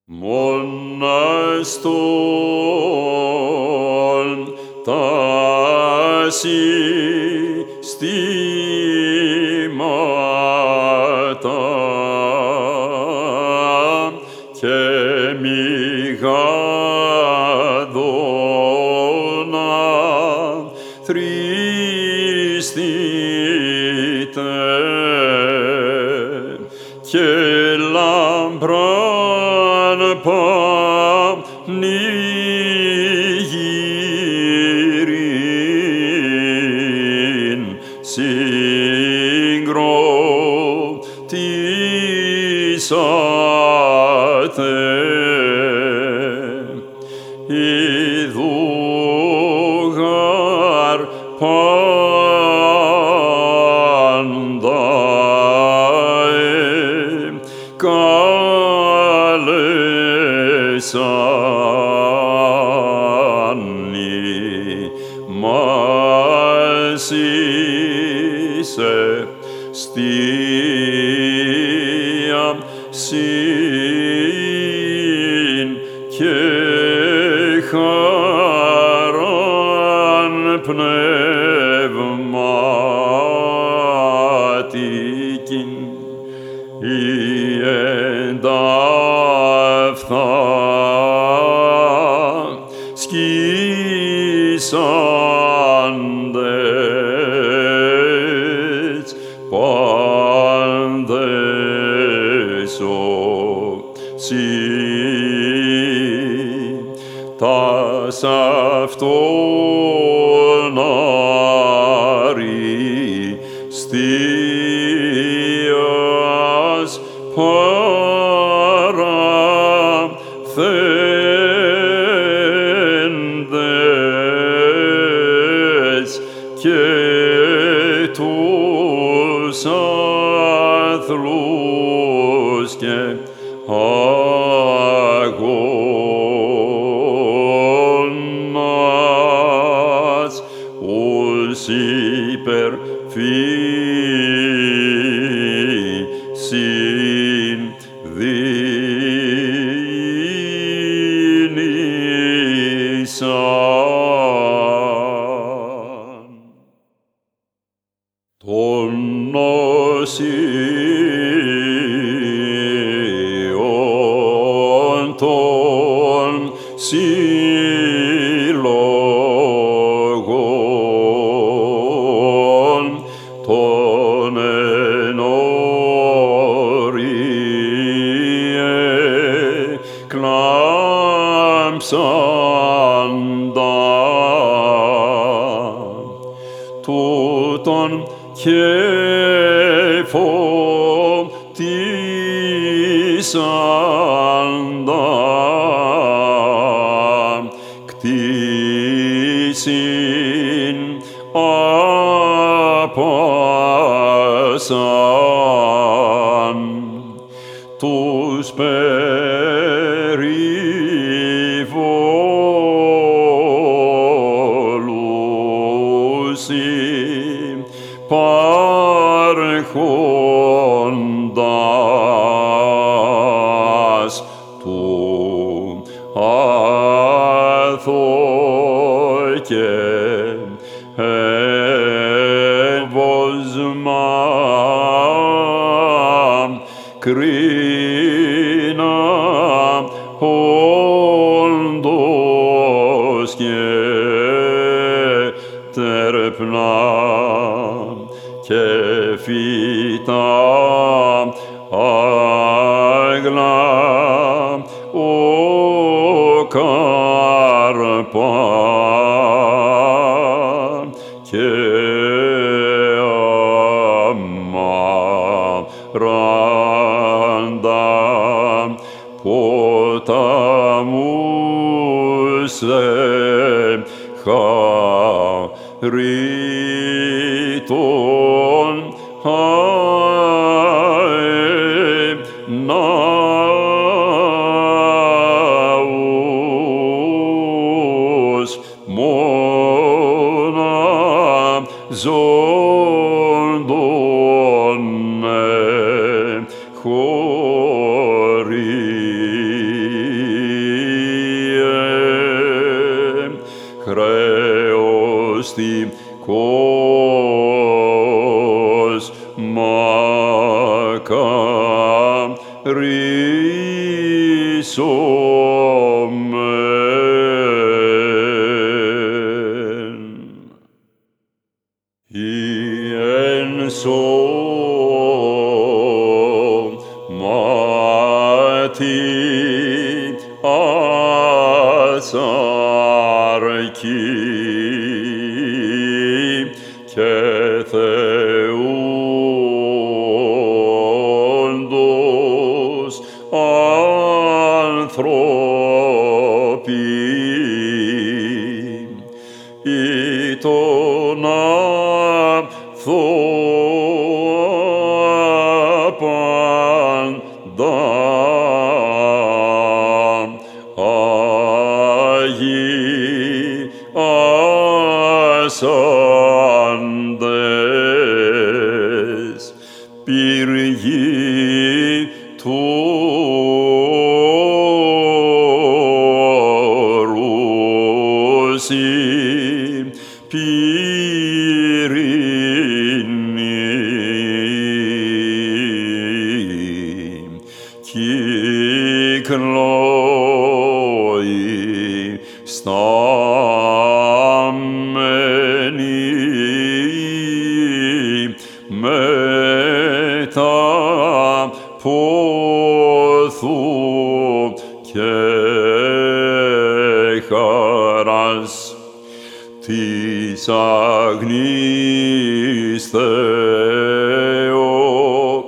Μοναστόν τα συστήματα και μηγάδωνα θρηστείτε και λαμπράν πανηγύριν συγκροτήσατε. Ιδούγαρ πάντα καλεσάνι μας είσαι στία συν και χαράν πνευματικήν η εντάφθα σκίσαντες πάντες όσοι τας αυτόν αριστείας παραθέντες και τους άθλους και αγώνας ους υπερφύσιν δίνησαν. Τον νοσίον των συλλογών τον ενόριε κλάμψαντα τούτον και φωτίσαντα κτίσιν απάσαν τους περιβόλους υπάρχοντας του άθω και εύωσμα κρίνα όντως και τερπνά και φυτά άγλα ο καρπά και αμάραντα ποταμούς χαρίτων ναούς μόνα ζώντων χωρί cos macarissomen. Ien somati asarki και θεούντος άνθρωποι ή τον απάντα Άγιοι ασάντες πύργοι του όρους πυρηνοί κυκλώοι στάμενοι μετά πόθου και χαράς της αγνής Θεό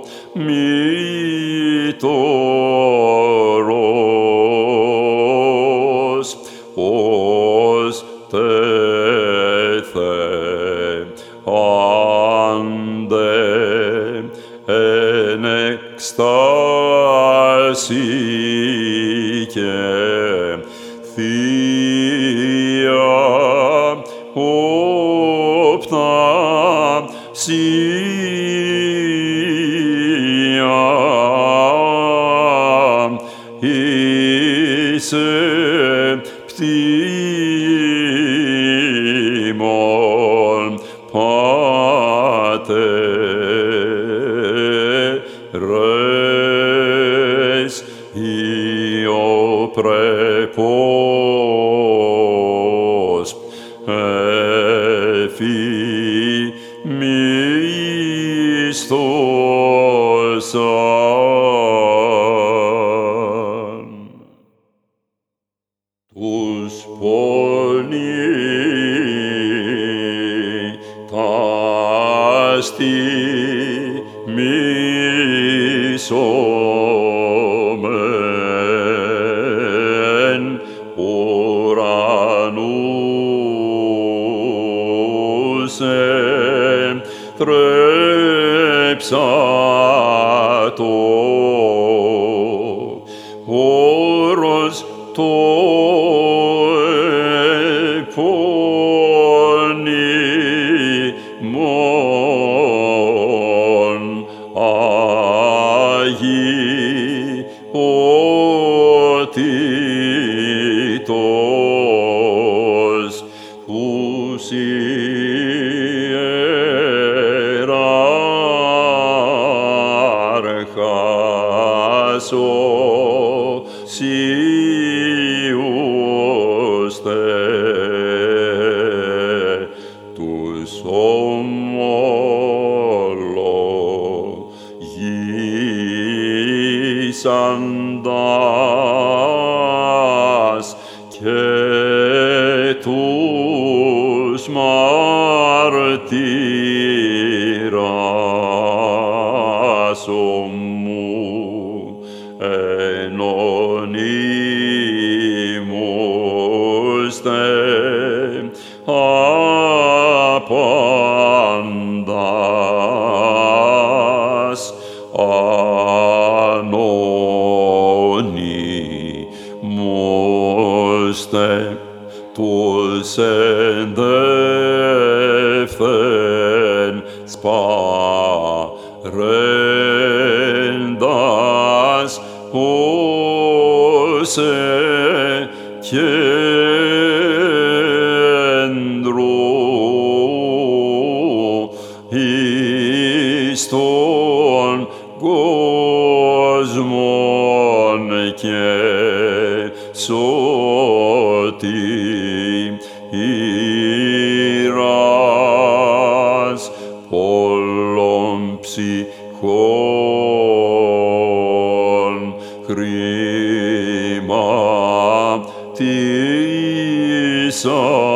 μητωρός ως τεθεάντε εν εκστάση και θεία οπτασία είσαι πτήμων πατέρες ιοπρεπώς εφημίστοσαν τους πονήτας τιμήσομεν ουρανούς τρέψατο όρος το επώνυμον Άγιοι οτίτως τους ιεράρχας οσίουστε τους ομολογήσαντας και τους μαρτύρας ομού ενωνύμουστε απάντας ανώνυμουστε τους εντεύθεν σπαρέντας όσε κέντρου εις τον κόσμον και σώτη ήρας πολλών ψυχών χρήμα της